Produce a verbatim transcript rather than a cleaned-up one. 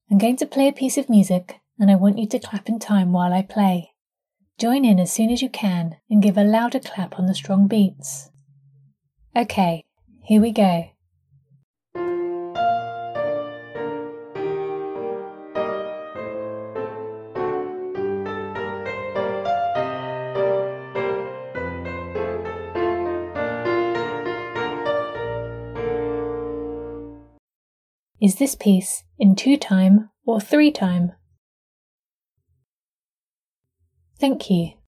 I'm going to play a piece of music, and I want you to clap in time while I play. Join in as soon as you can and give a louder clap on the strong beats. Okay, here we go. Is this piece in two time or three time? Thank you.